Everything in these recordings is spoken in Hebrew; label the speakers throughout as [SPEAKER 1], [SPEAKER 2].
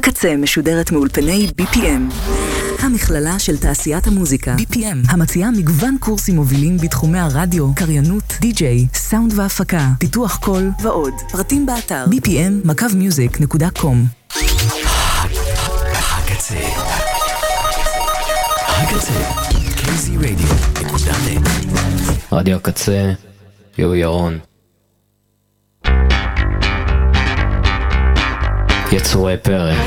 [SPEAKER 1] הקצה משודרת מאולפני BPM, המכללה של תעשיית המוזיקה. BPM, המציעה מגוון קורסים מובילים בתחומי הרדיו, קריינות, די-ג'יי, סאונד והפקה, פיתוח קול ועוד. פרטים באתר bpm-music.com.
[SPEAKER 2] הקצה, KZRadio.net.
[SPEAKER 3] רדיו הקצה, יו ירון. יצורי פרק.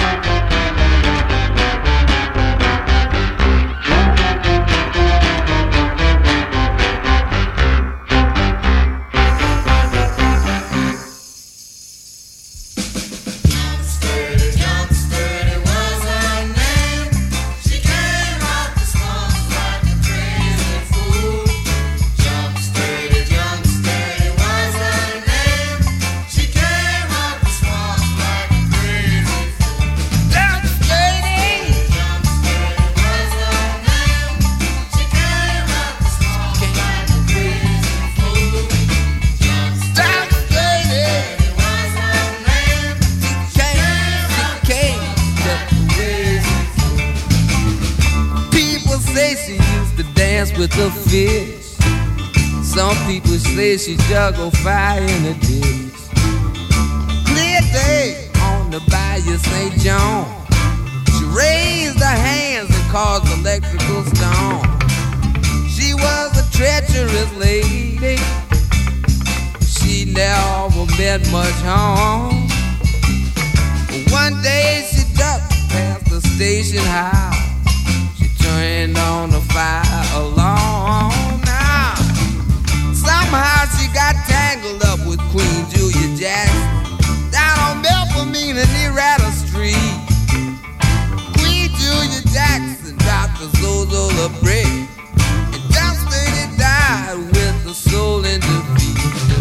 [SPEAKER 4] With the fish, some people say she juggle fire in the dish. Clear day on the Bayou St. John, she raised her hands and caused electrical storm. She was a treacherous lady, she never meant much harm. One day she ducked past the station house, turned on the fire alarm. Now, somehow she got tangled up with Queen Julia Jackson down on Belfamine and near Rattle Street. Queen Julia Jackson dropped the Zozola brick and just lady died with the soul in defeat.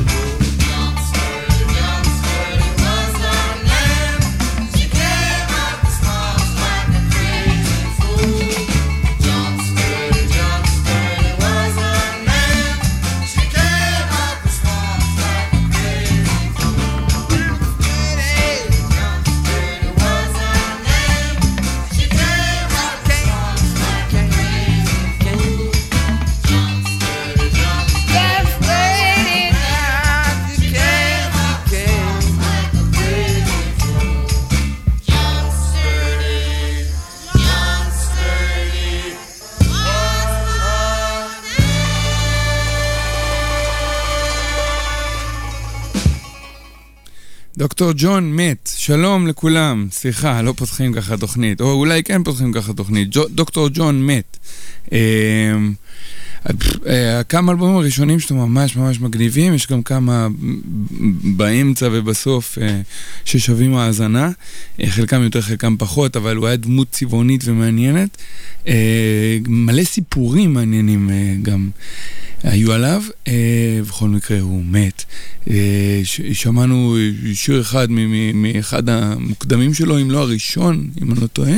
[SPEAKER 5] דוקטור ג'ון מת, שלום לכולם, סליחה, לא פותחים ככה תוכנית, או אולי כן פותחים ככה תוכנית, דוקטור ג'ון מת. כמה אלבומים הראשונים שאתם ממש ממש מגניבים, יש גם כמה באמצע ובסוף ששווים האזנה, חלקם יותר חלקם פחות, אבל הוא היה דמות צבעונית ומעניינת, מלא סיפורים מעניינים גם היו עליו, בכל מקרה הוא מת. שמענו שיר אחד מאחד המוקדמים שלו, אם לא הראשון, אם אני לא טועה,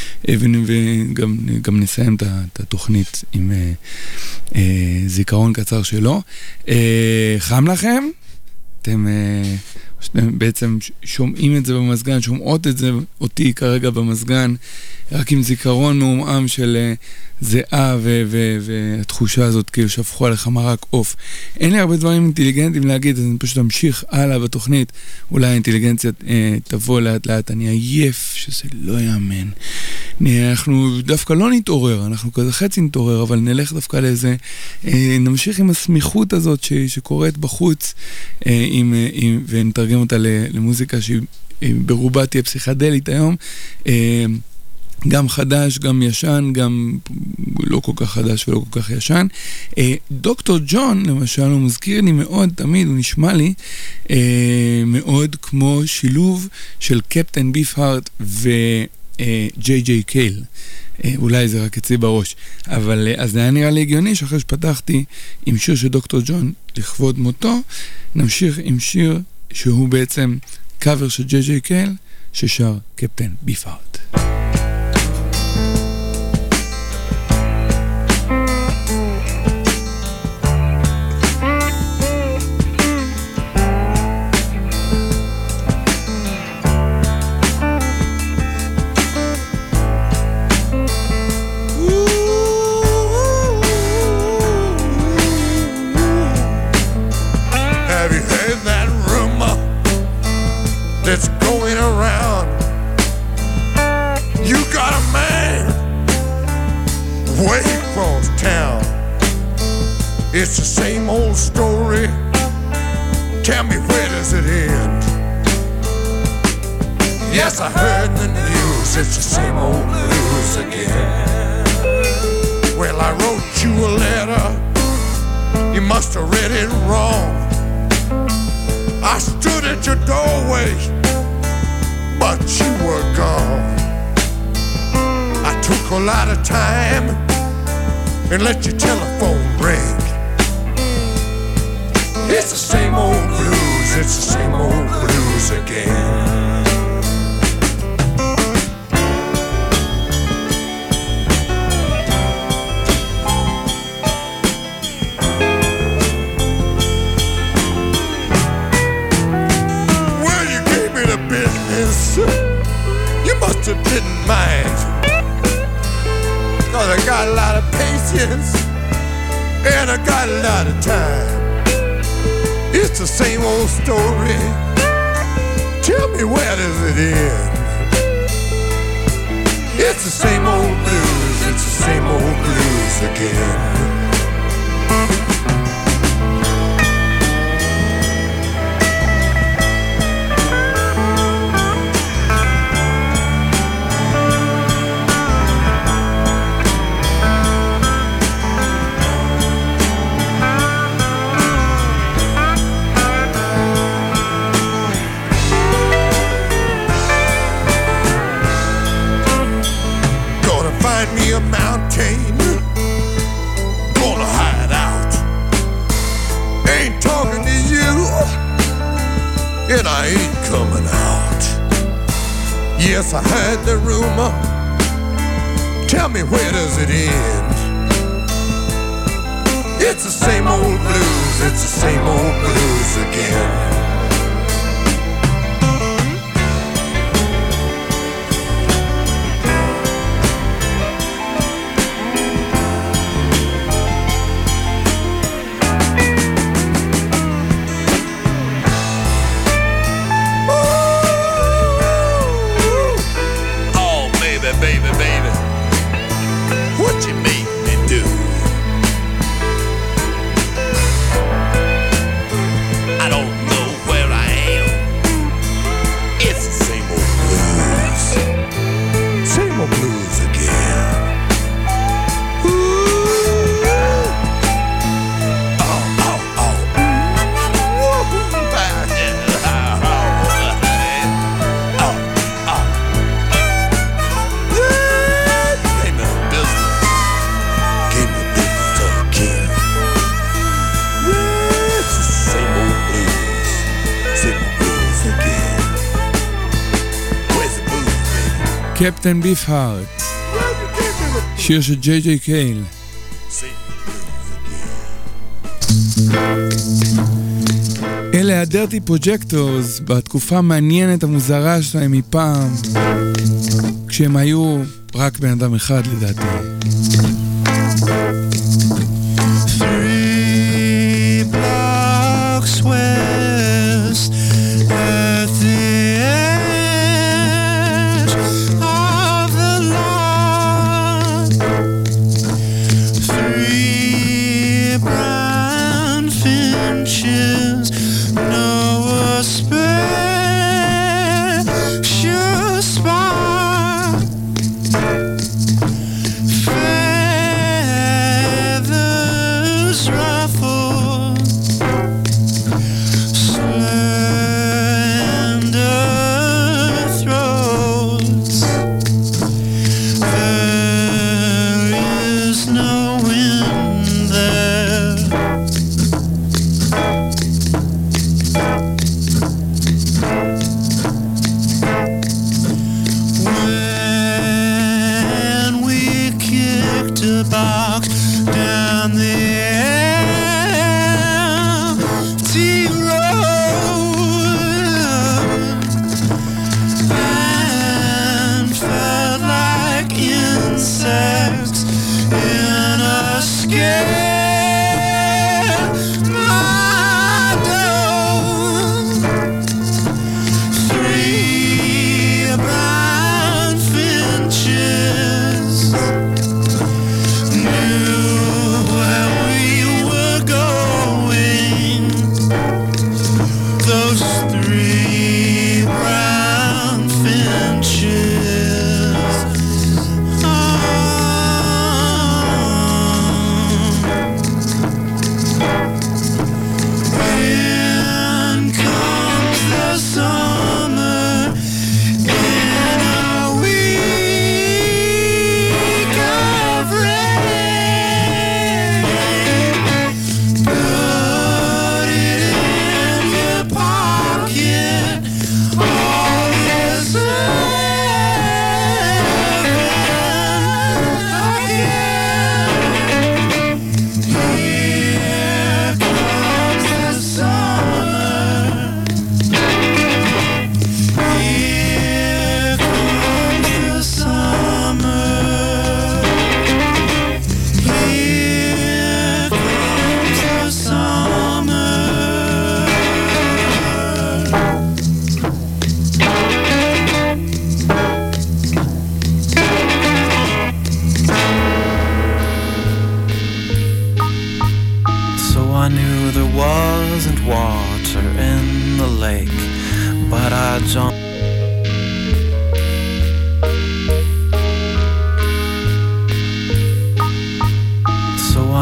[SPEAKER 5] וגם נסיים את התוכנית עם זיכרון קצר שלו. חם לכם? אתם בעצם שומעים את זה במזגן, שומעות את זה אותי כרגע במזגן, רק עם זיכרון מעומעם של זהה והתחושה הזאת כאילו שפכו עליך מרק אוף. אין לי הרבה דברים אינטליגנטיים להגיד, אז אני פשוט אמשיך הלאה בתוכנית. אולי האינטליגנציה תבוא לאט לאט, אני עייף שזה לא יאמן. אנחנו דווקא לא נתעורר, אנחנו כזה חצי נתעורר, אבל נלך דווקא לאיזה, נמשיך עם הסמיכות הזאת שקורית בחוץ, ונתרגם אותה למוזיקה שהיא ברובה תהיה פסיכדלית היום, גם חדש, גם ישן, גם לא כל כך חדש ולא כל כך ישן. דוקטור ג'ון, למשל, הוא מזכיר לי מאוד, תמיד הוא נשמע לי מאוד כמו שילוב של קפטן ביפהארט וג'יי ג'יי קייל. אולי זה רק אצלי בראש, אבל אז זה היה נראה לי הגיוני שאחרי שפתחתי עם שיר של דוקטור ג'ון לכבוד מותו, נמשיך עם שיר שהוא בעצם קאבר של ג'יי ג'יי קייל ששר קפטן ביפהארט.
[SPEAKER 2] that's going around. You got a man way across town. It's the same old story. Tell me, where does it end? Yes, I heard in the news, it's the same old blues again. Well, I wrote you a letter, you must have read it wrong. I stood at your doorway, but you were gone. I took a lot of time and let your telephone ring. It's the same old blues, it's the same old blues again. You must have didn't mind, 'cause I got a lot of patience and I got a lot of time. It's the same old story. Tell me, where does it end? It's the same old blues, it's the same old blues again. A mountain, gonna hide out. Ain't talking to you, and I ain't coming out. Yes, I heard the rumor. Tell me, where does it end? It's the same old blues, it's the same old blues again.
[SPEAKER 5] קפטן ביפהארט, שיר של ג'יי ג'יי קייל. אלה הדירטי פרוג'קטורס בתקופה המעניינת המוזרה שלהם מפעם, כשהם היו רק בן אדם אחד לדעתי.
[SPEAKER 6] Feather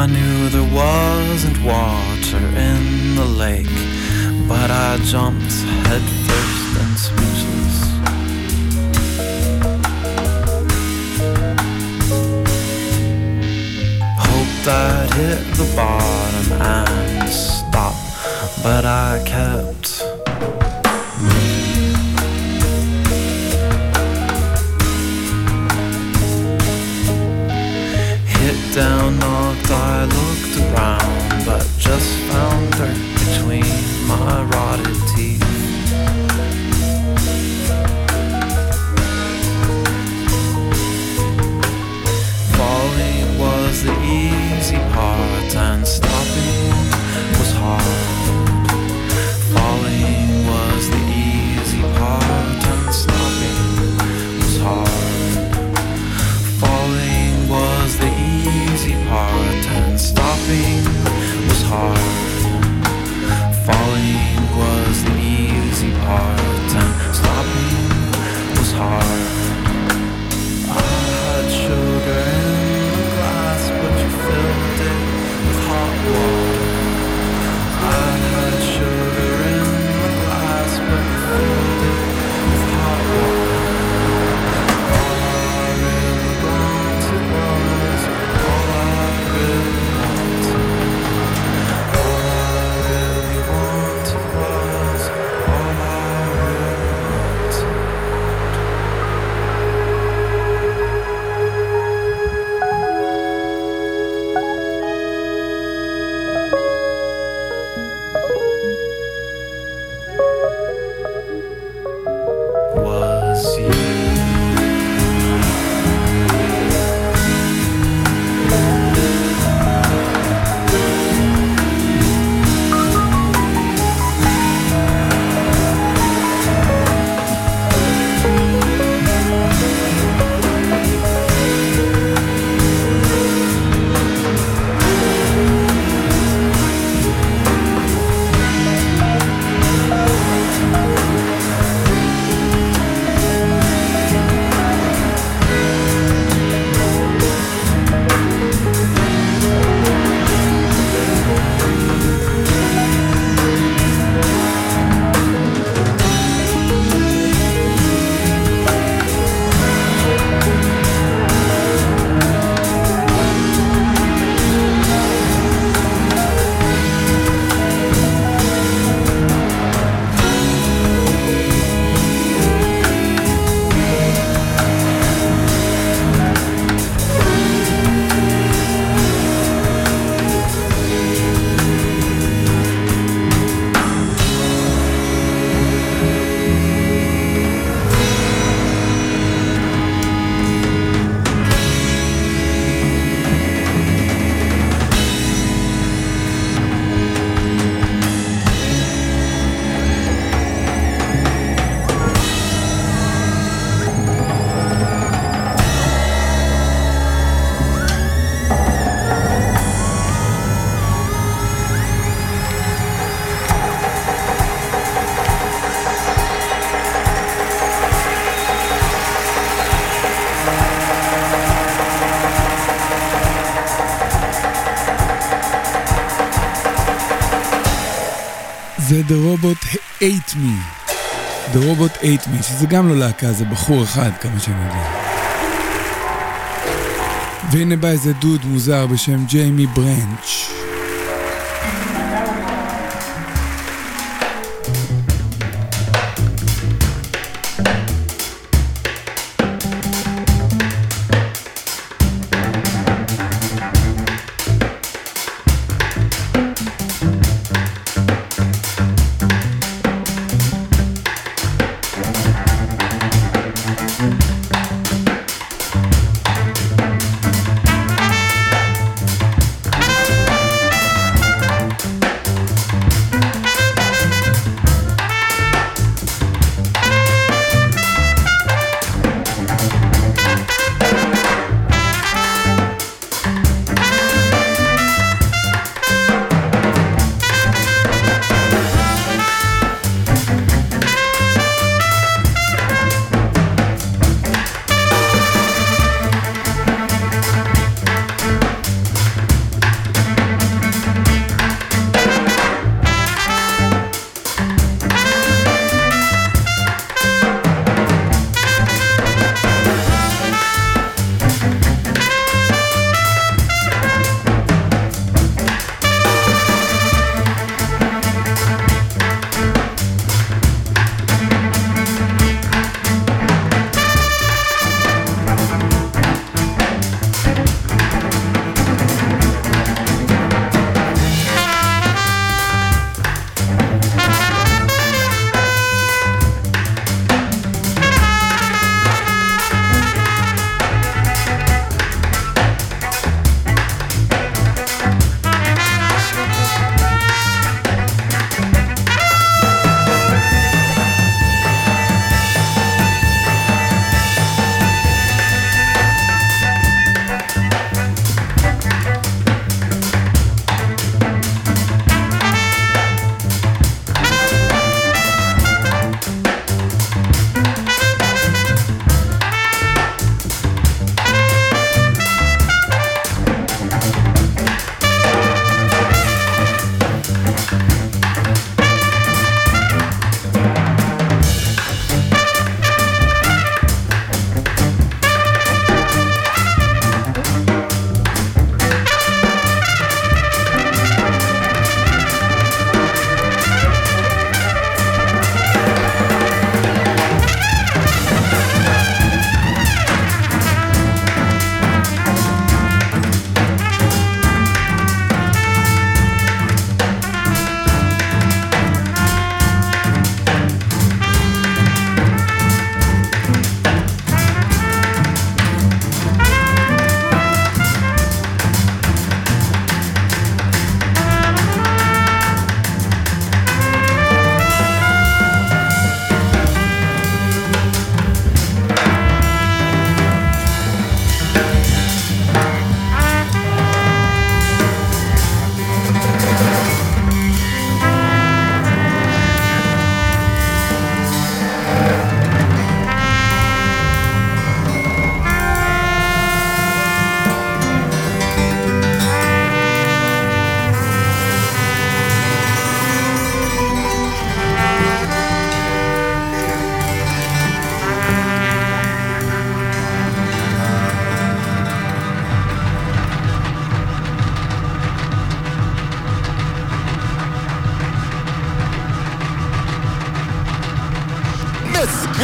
[SPEAKER 6] I knew there wasn't water in the lake, but I jumped head first and speechless. Hoped I'd hit the bottom and stop, but I kept moving. Hit down, knocked, I looked around, but just found dirt between my rotted teeth. Falling was the easy part and stopping was hard. Falling was the easy part and stopping was hard. Falling was the easy part and stopping was hard. Falling was the easy part and stopping was hard. I had sugar in the glass, but you filled it with hot water. I had sugar in the glass, but you filled it with hot water. All I really wanted was, all I really wanted. All I really wanted was, all I really wanted. Was you.
[SPEAKER 5] זה The Robot Ate Me. The Robot Ate Me, שזה גם לא להקה, זה בחור אחד, כמה שאני יודע. והנה בא איזה דוד מוזר בשם ג'יימי ברנץ'.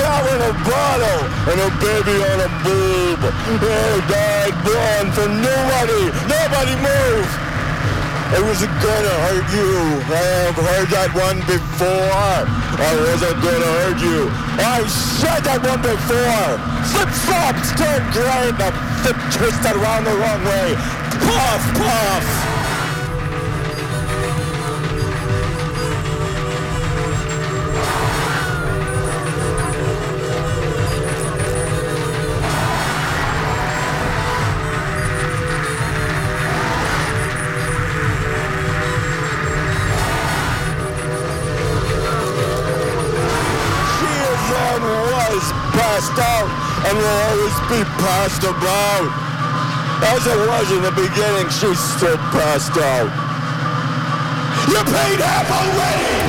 [SPEAKER 7] cow in a bottle and a baby on a boob. They died born for nobody. Nobody move. It wasn't gonna hurt you. I have heard that one before. I wasn't gonna hurt you. I said that one before. Flip-flops turn gray, the flip twisted around the wrong way. Puff, puff. Passed out and will always be passed about. As it was in the beginning, she's still passed out. You paid half already!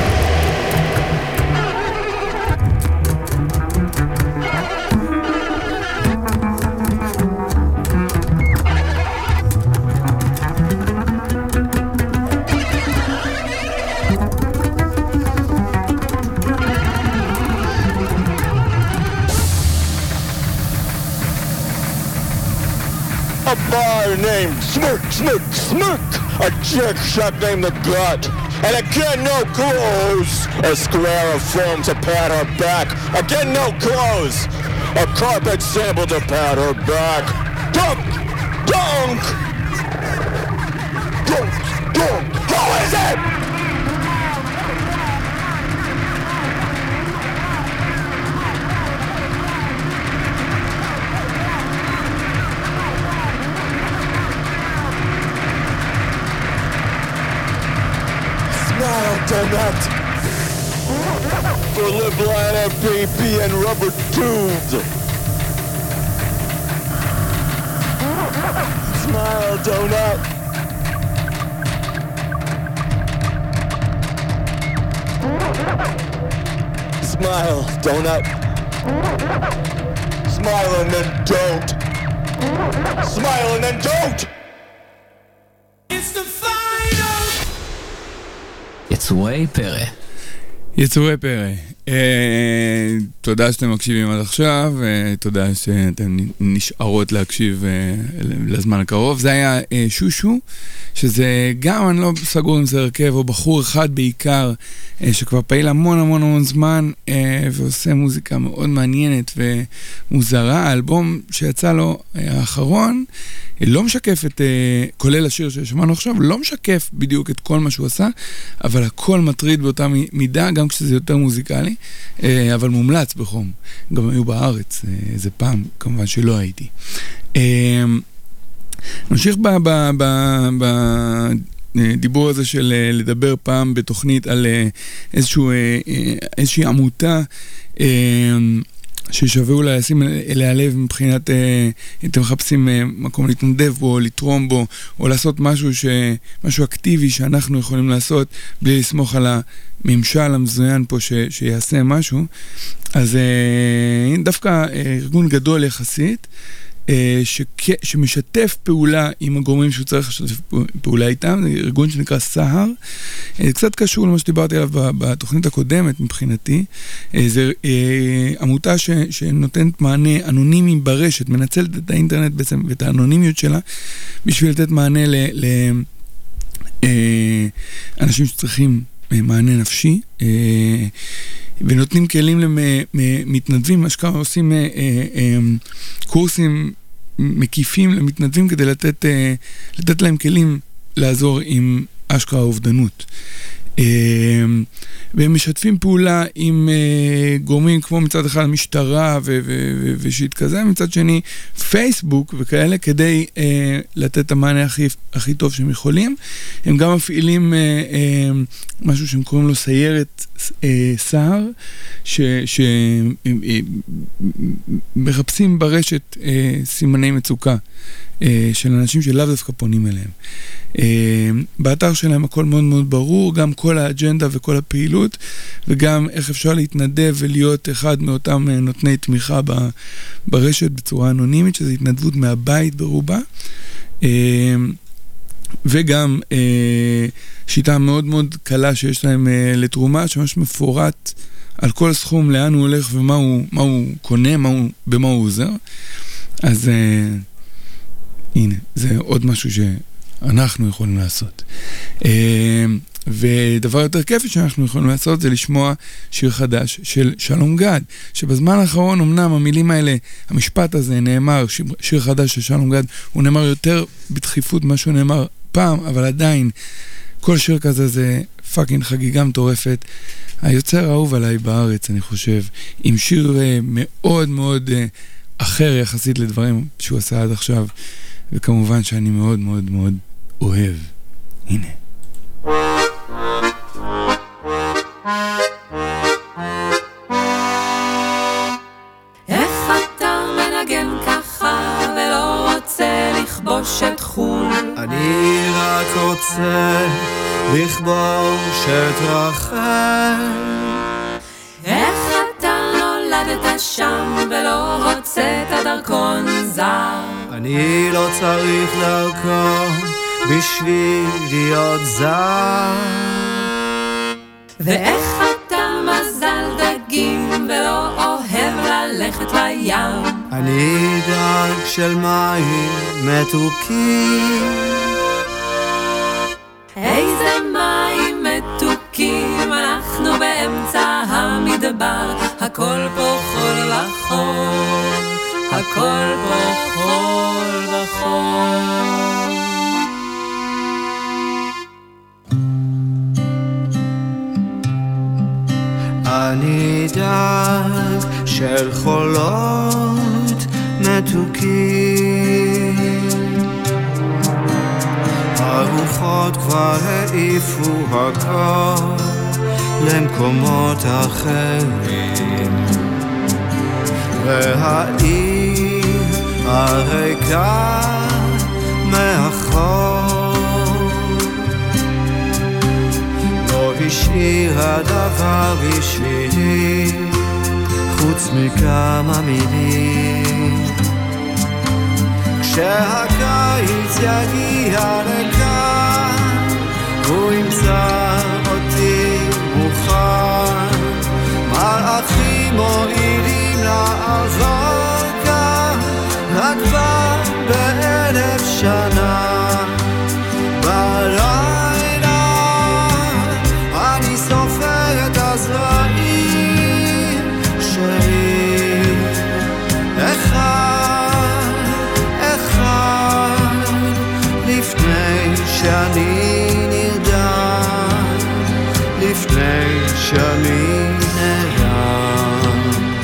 [SPEAKER 7] A bar named Smirk, Smirk, Smirk. A jerk shot named The Gut. And again, no clothes. A square of foam to pat her back. Again, no clothes. A carpet sample to pat her back. Dunk! Dunk! Dunk! Dunk! Who is it? Donut for lip liner, PP, and rubber tubes. Smile, donut. Smile, donut. Smile and then don't. Smile and then don't.
[SPEAKER 4] It's the final.
[SPEAKER 3] יצורי פרא.
[SPEAKER 5] יצורי פרא. תודה שאתם מקשיבים עד עכשיו, תודה שאתם נשארות להקשיב לזמן הקרוב. זה היה שושו, שזה גם, אני לא סגור אם זה הרכב, או בחור אחד בעיקר, שכבר פעיל המון המון המון זמן, ועושה מוזיקה מאוד מעניינת ומוזרה. האלבום שיצא לו האחרון, לא משקף את, כולל השיר ששמענו עכשיו, לא משקף בדיוק את כל מה שהוא עשה, אבל הכל מטריד באותה מידה, גם כשזה יותר מוזיקלי, אבל מומלץ בחום. גם היו בארץ, איזה פעם, כמובן שלא הייתי. נמשיך בדיבור הזה של לדבר פעם בתוכנית על איזושהי עמותה, ששווה אולי לשים אליה לב מבחינת, אתם מחפשים מקום להתנדב בו, לתרום בו, או לעשות משהו אקטיבי שאנחנו יכולים לעשות, בלי לסמוך על הממשל המזוין פה שיעשה משהו. אז דווקא ארגון גדול יחסית, שמשתף פעולה עם הגורמים שהוא צריך לשתף פעולה איתם, זה ארגון שנקרא סהר, קצת קשור למה שדיברתי עליו בתוכנית הקודמת מבחינתי, זה עמותה שנותנת מענה אנונימי ברשת, מנצלת את האינטרנט בעצם ואת האנונימיות שלה, בשביל לתת מענה לאנשים שצריכים מענה נפשי, ונותנים כלים למתנדבים, מה שכמה עושים קורסים מקיפים למתנדבים כדי לתת להם כלים לעזור עם אשכרה אובדנות. והם משתפים פעולה עם גורמים כמו מצד אחד המשטרה ושיט כזה, מצד שני פייסבוק וכאלה, כדי לתת את המענה הכי טוב שהם יכולים. הם גם מפעילים משהו שהם קוראים לו סיירת סהר, שמחפשים ברשת סימני מצוקה של אנשים שלאו דווקא פונים אליהם. באתר שלהם הכל מאוד מאוד ברור, גם כל האג'נדה וכל הפעילות, וגם איך אפשר להתנדב ולהיות אחד מאותם נותני תמיכה ברשת בצורה אנונימית, שזה התנדבות מהבית ברובה. וגם שיטה מאוד מאוד קלה שיש להם לתרומה, שממש מפורט על כל סכום לאן הוא הולך ומה הוא קונה, במה הוא עוזר. אז הנה, זה עוד משהו שאנחנו יכולים לעשות. ודבר יותר כיפי שאנחנו יכולים לעשות זה לשמוע שיר חדש של שלום גד, שבזמן האחרון אמנם המילים האלה, המשפט הזה נאמר, שיר חדש של שלום גד, הוא נאמר יותר בדחיפות מה שהוא נאמר פעם, אבל עדיין כל שיר כזה זה פאקינג חגיגה מטורפת. היוצר האהוב עליי בארץ, אני חושב, עם שיר מאוד מאוד אחר יחסית לדברים שהוא עשה עד עכשיו, וכמובן שאני מאוד מאוד מאוד אוהב. הנה.
[SPEAKER 8] איך אתה מנגן ככה ולא רוצה לכבוש את חול?
[SPEAKER 6] אני רק רוצה לכבוש את רחל.
[SPEAKER 8] איך אתה נולדת שם ולא רוצה את הדרכון זר?
[SPEAKER 6] אני לא צריך דרכון בשביל להיות זר.
[SPEAKER 8] ואיך אתה מזל דגים ולא אוהב ללכת לים?
[SPEAKER 6] אני דג של מים מתוקים.
[SPEAKER 8] איזה מים מתוקים, אנחנו באמצע המדבר, הכל פה חול וחול, הכל פה חול וחול.
[SPEAKER 6] אני דג של חולות מתוקים. הרוחות כבר העיפו הכל למקומות אחרים, והעיר הריקה מאחור לא השאירה דבר בשבילי חוץ מכמה מילים. כשהקיץ יגיע לכאן הוא ימצא אותי מוכן, מלאכים מועילים לעזור כאן רק פעם ב1,000 שנה. בלילה אני סופר את הזרעים שלי, אחד לפני שאני נרדם, לפני שאני נרדם.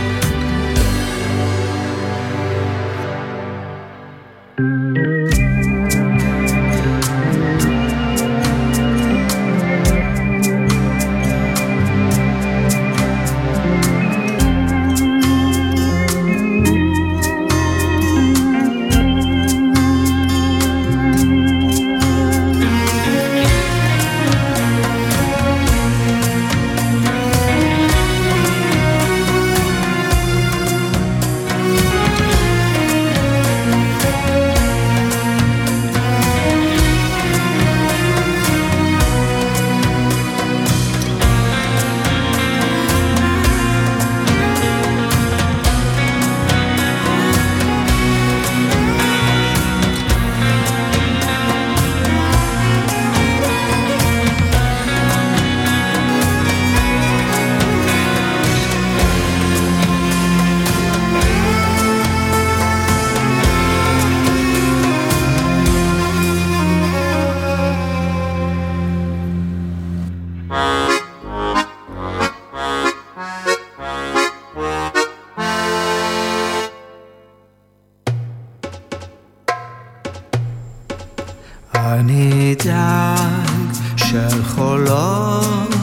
[SPEAKER 6] אני דג של חולות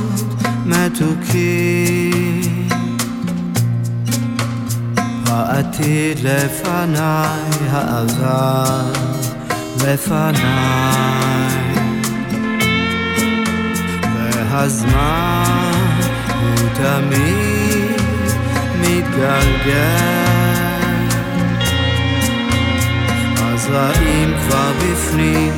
[SPEAKER 6] מתוקים, העתיד לפניי, העבר לפניי, והזמן הוא תמיד מתגלגל. הזרעים כבר בפנים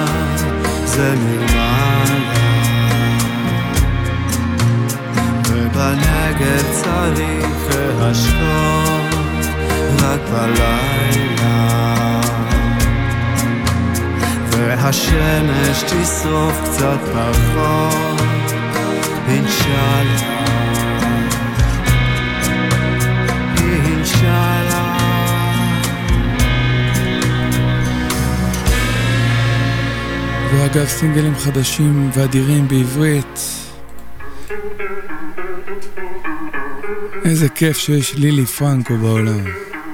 [SPEAKER 6] והשאר זה מלמעלה, בנגב צריך להשקות רק בלילה, והשמש תשרוף קצת פחות, אינשאללה, אינשאללה.
[SPEAKER 5] ואגב, סינגלים חדשים ואדירים בעברית. איזה כיף שיש לילי פרנקו בעולם.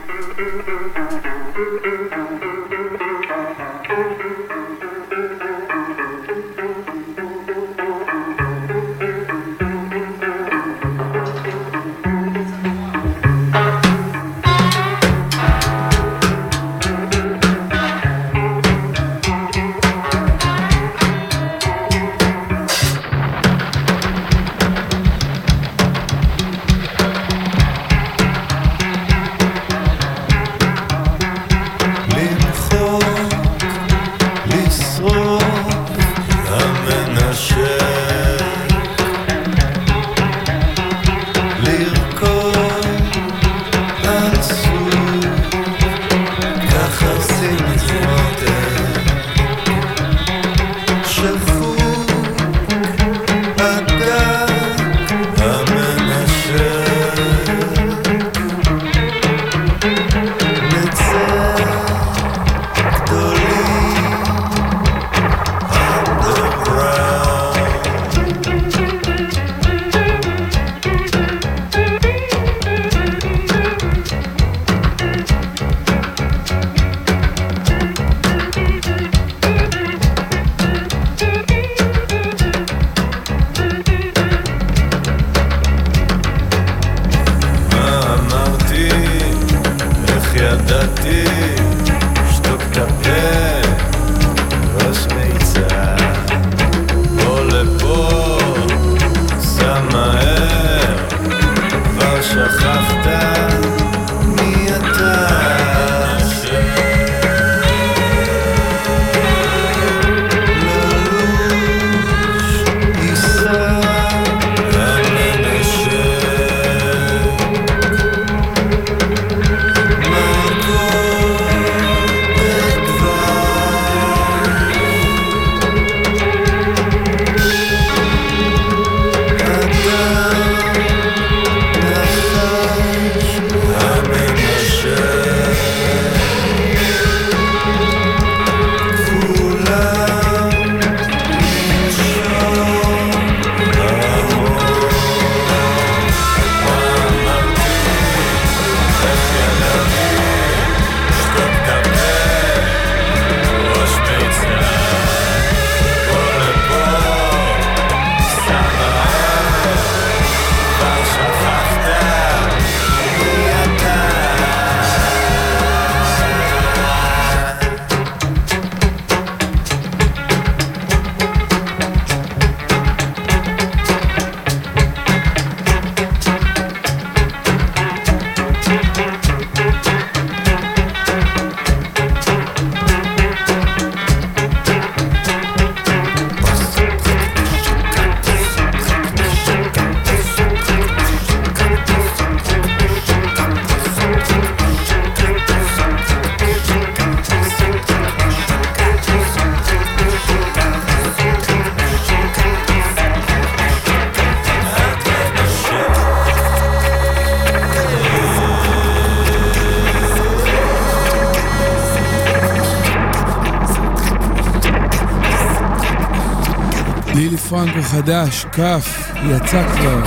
[SPEAKER 5] לילי פרנקו חדש, כף, יצא כבר.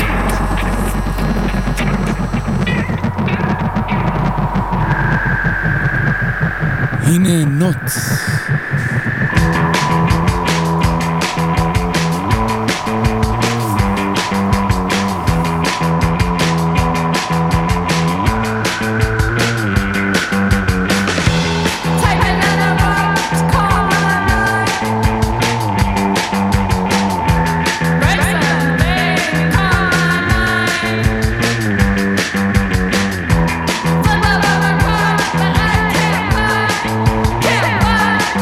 [SPEAKER 5] הנה נוץ.
[SPEAKER 9] Bye.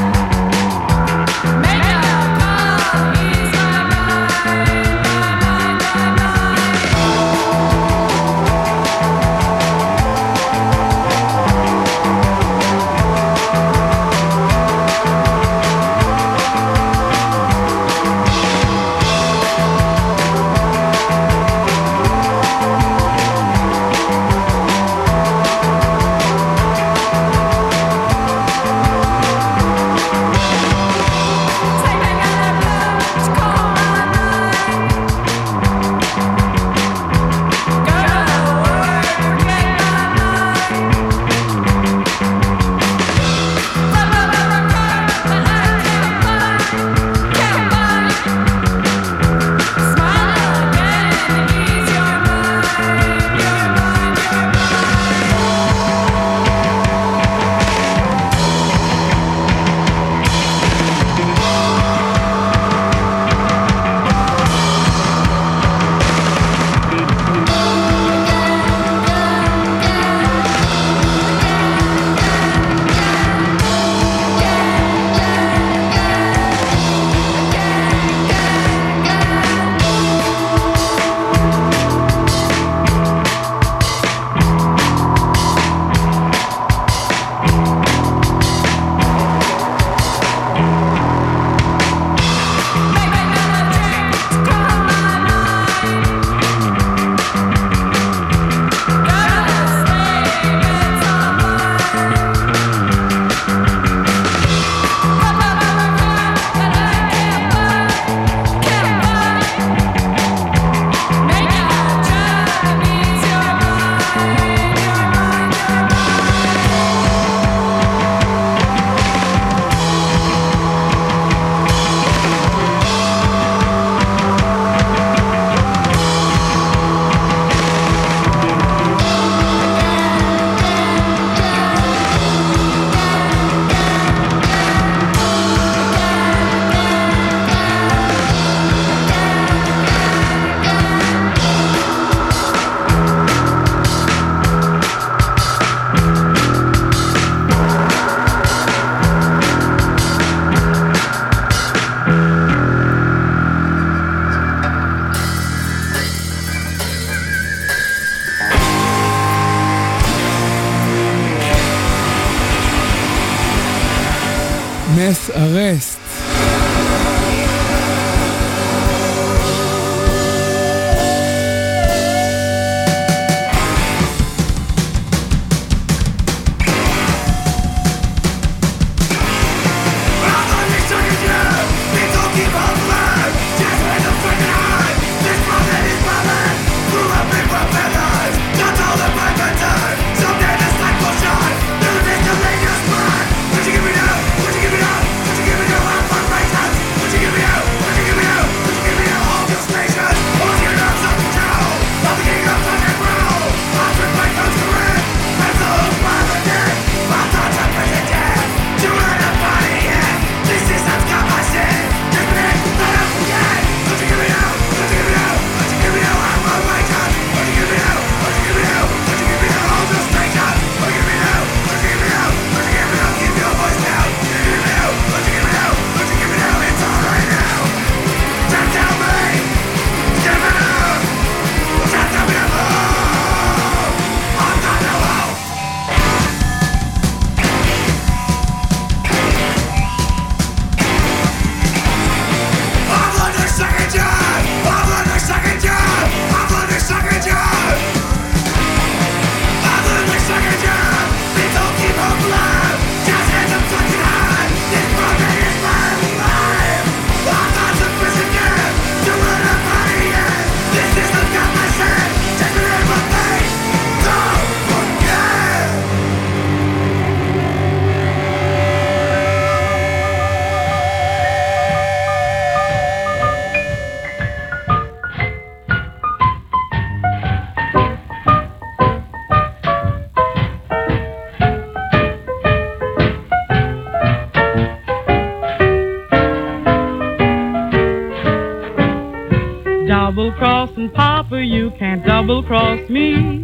[SPEAKER 5] נס ארסט.
[SPEAKER 9] Double-crossing Papa, you can't double-cross me.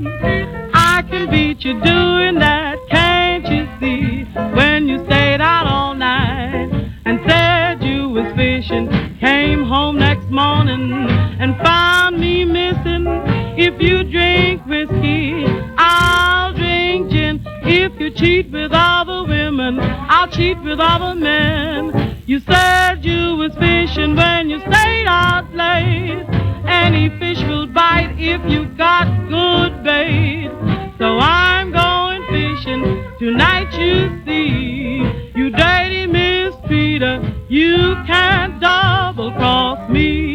[SPEAKER 9] I can beat you doing that, can't you see? When you stayed out all night and said you was fishing, came home next morning and found me missing. If you drink whiskey, I'll drink gin. If you cheat with other women, I'll cheat with other men. You said you was fishing when you stayed out late. Any fish will bite if you got good bait. So I'm going fishing tonight, you see. You dirty mistreater, you can't double-cross me.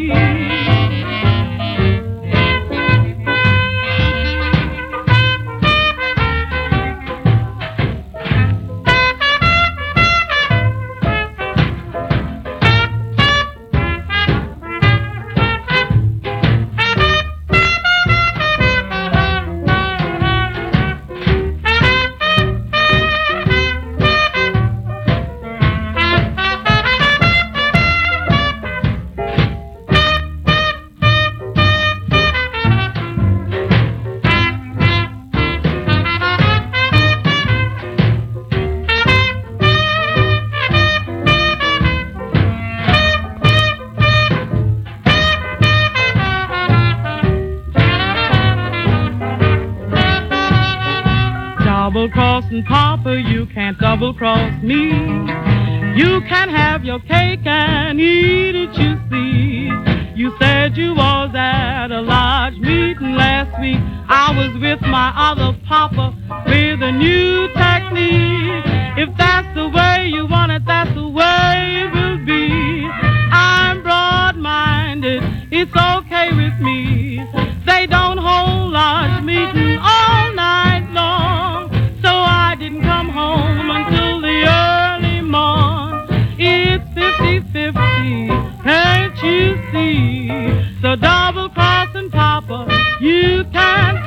[SPEAKER 9] Double-crossing Papa, you can't double-cross me. You can have your cake and eat it, you see. You said you was at a large meeting last week. I was with my other papa with a new technique. If that's the way you want it, that's the way it will be. I'm broad-minded, it's okay with me. They don't hold large meetings all night long, so I didn't come home until the early morn. It's 50-50, can't you see? So double-crossing Papa, you can't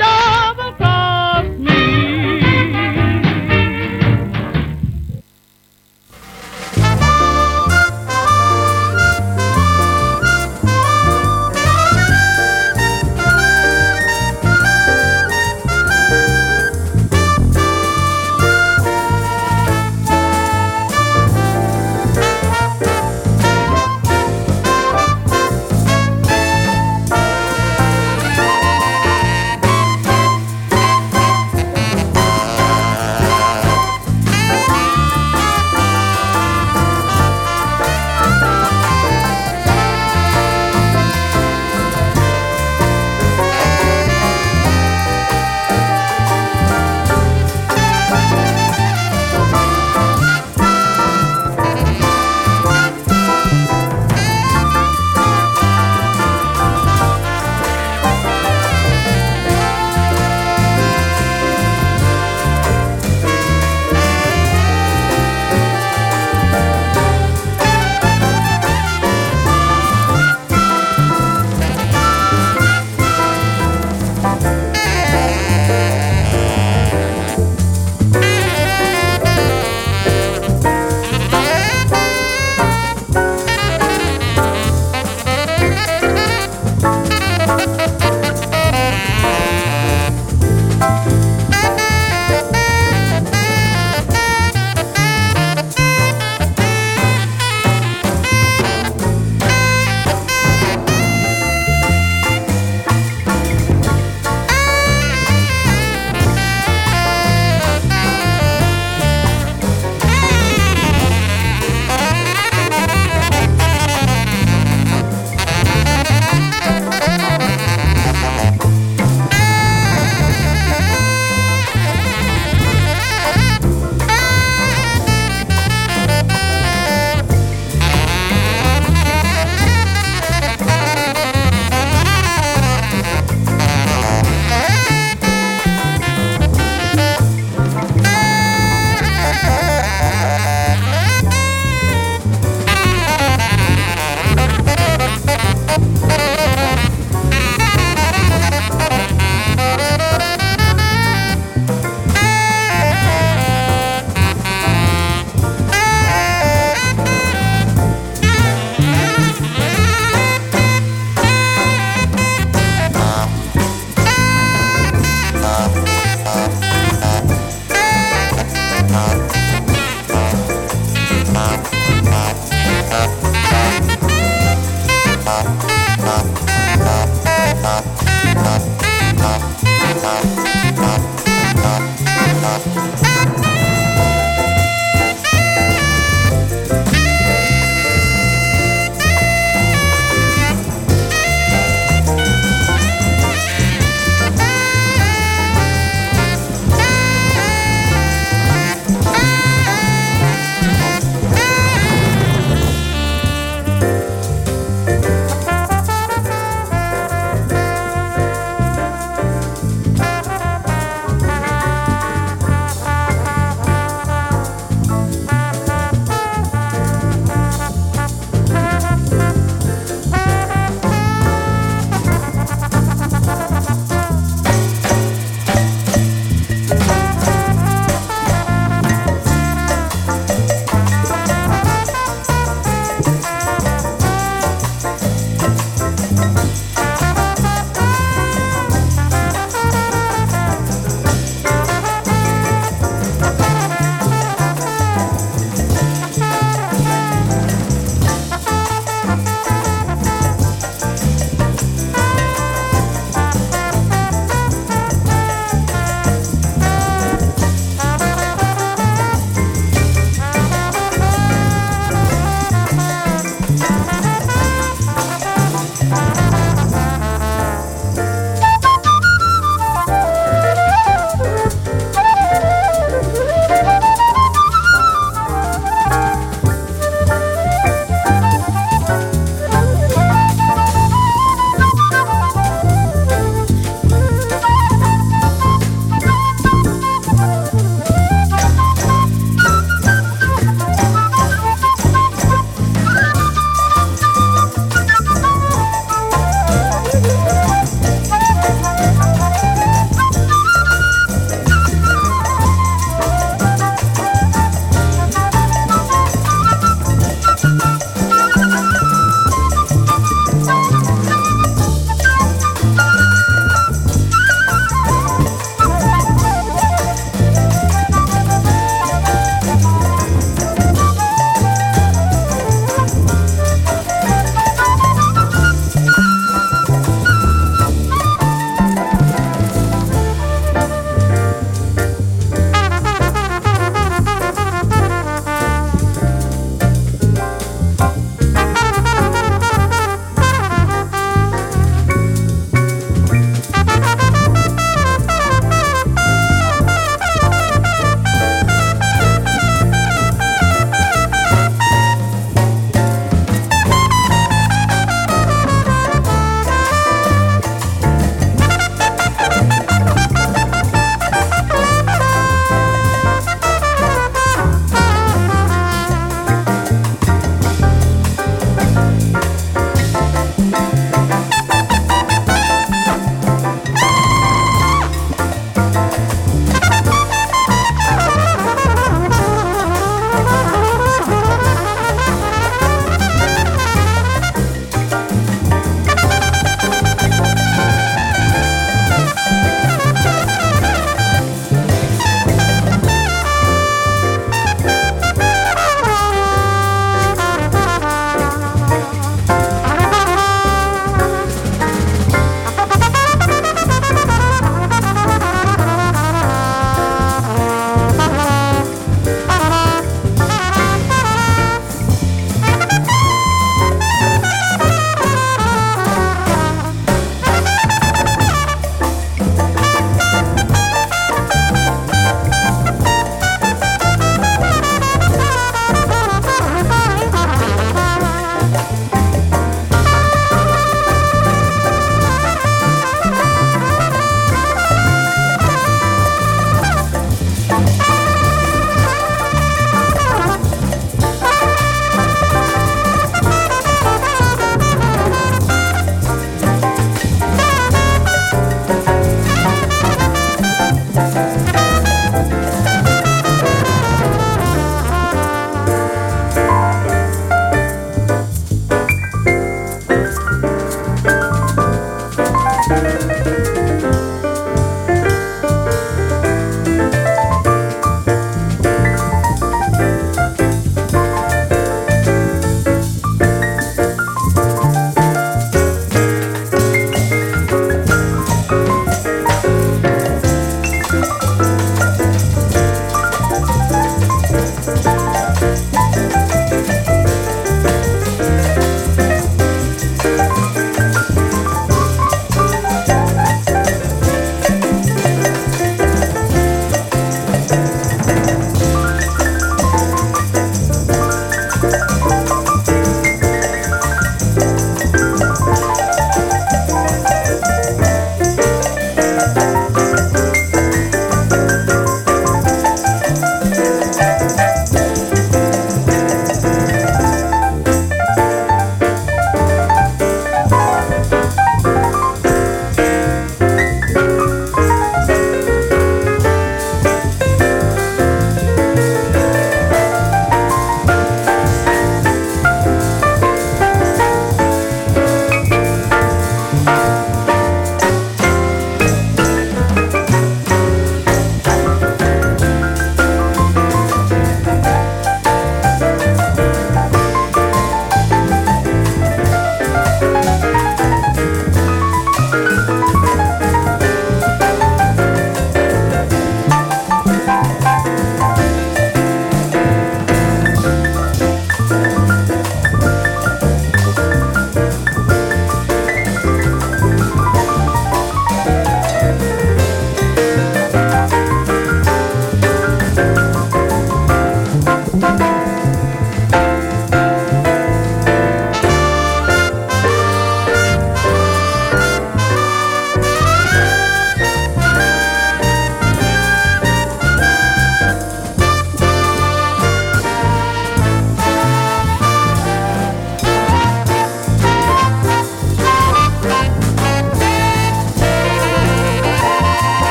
[SPEAKER 9] double-cross me.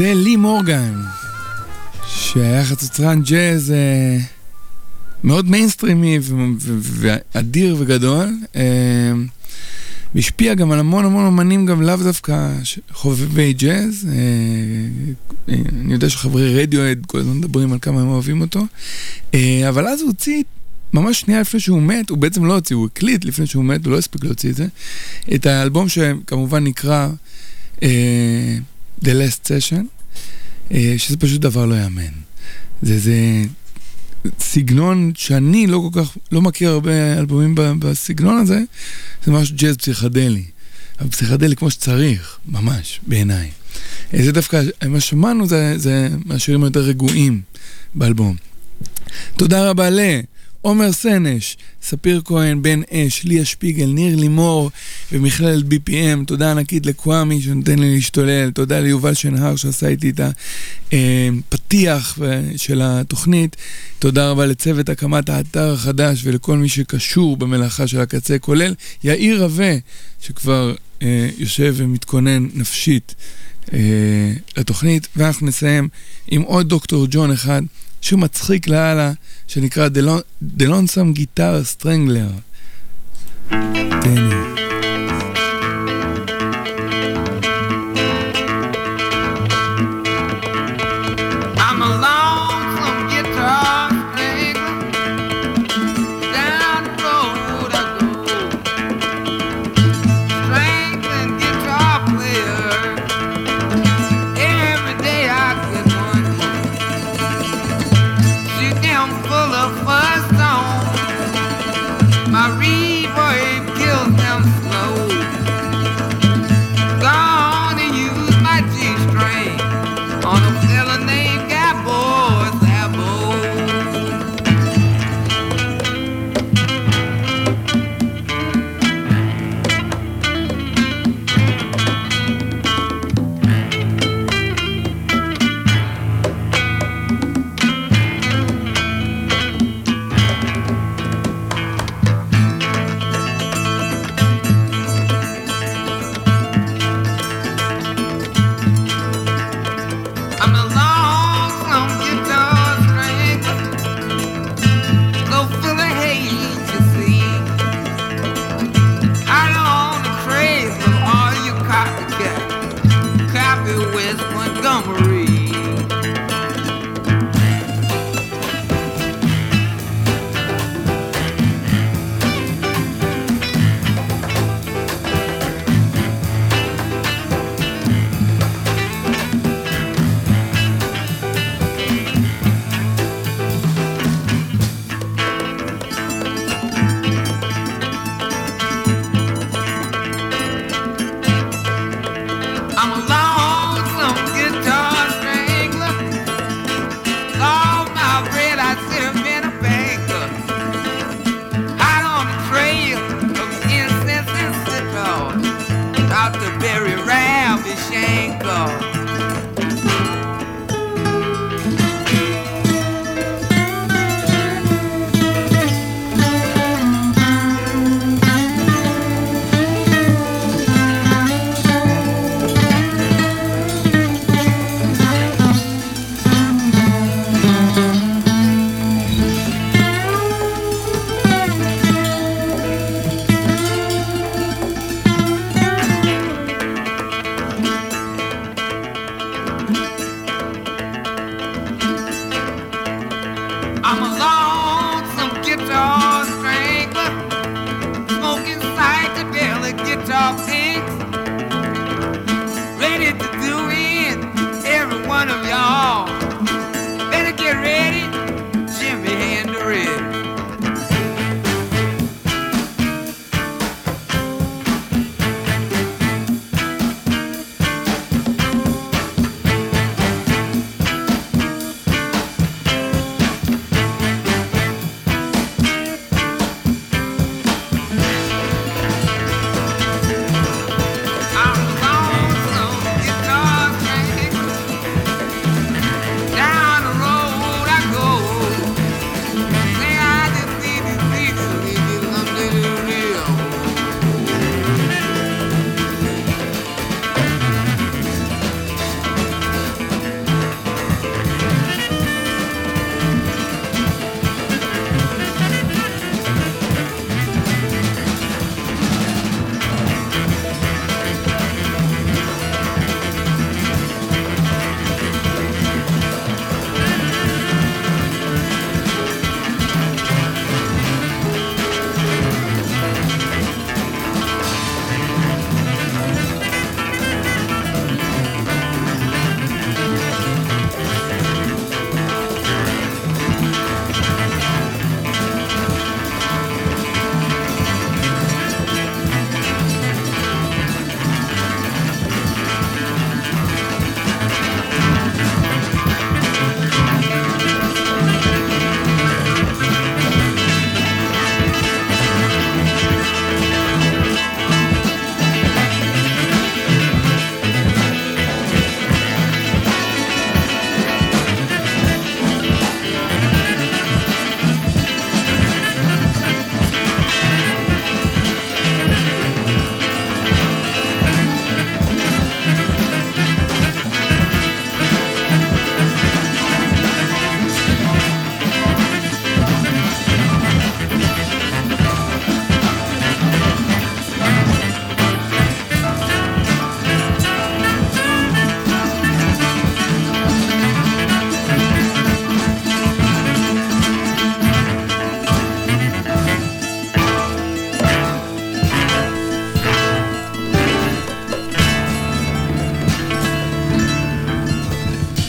[SPEAKER 5] זה לי מורגן, שהיה חצוצרן ג'אז מאוד מיינסטרימי ואדיר וגדול, והשפיע גם על המון המון אומנים, גם לאו דווקא חובבי ג'אז. אני יודע שחברי רדיואד כל הזמן מדברים על כמה הם אוהבים אותו, אבל אז הוא הוציא ממש שנייה לפני שהוא מת, הוא בעצם לא הוציא, הוא הקליט לפני שהוא מת, הוא לא הספיק להוציא את זה, את האלבום שכמובן נקרא The Last Session, שזה פשוט דבר לא יאמן. זה סגנון שאני לא כל כך, לא מכיר הרבה אלבומים בסגנון הזה, זה ממש ג'אז פסיכדלי, אבל פסיכדלי כמו שצריך, ממש, בעיניי. זה דווקא, מה שמענו זה מהשירים היותר רגועים באלבום. תודה רבה עומר סנש, ספיר כהן, בן אש, ליה שפיגל, ניר לימור ומכללת BPM. תודה ענקית לקוואמי שנותן לי להשתולל. תודה ליובל שנהר שעשה איתי את הפתיח של התוכנית. תודה רבה לצוות הקמת האתר החדש ולכל מי שקשור במלאכה של הקצה, כולל יאיר רווה שכבר יושב ומתכונן נפשית לתוכנית. ואנחנו נסיים עם עוד דוקטור ג'ון אחד שהוא מצחיק להלאה, שנקרא The Lonesome Guitar Strangler. תהני.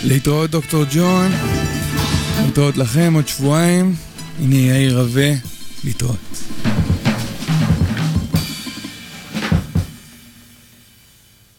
[SPEAKER 5] להתראות דוקטור ג'ון, להתראות לכם עוד שבועיים. הנה יאיר רווה, להתראות.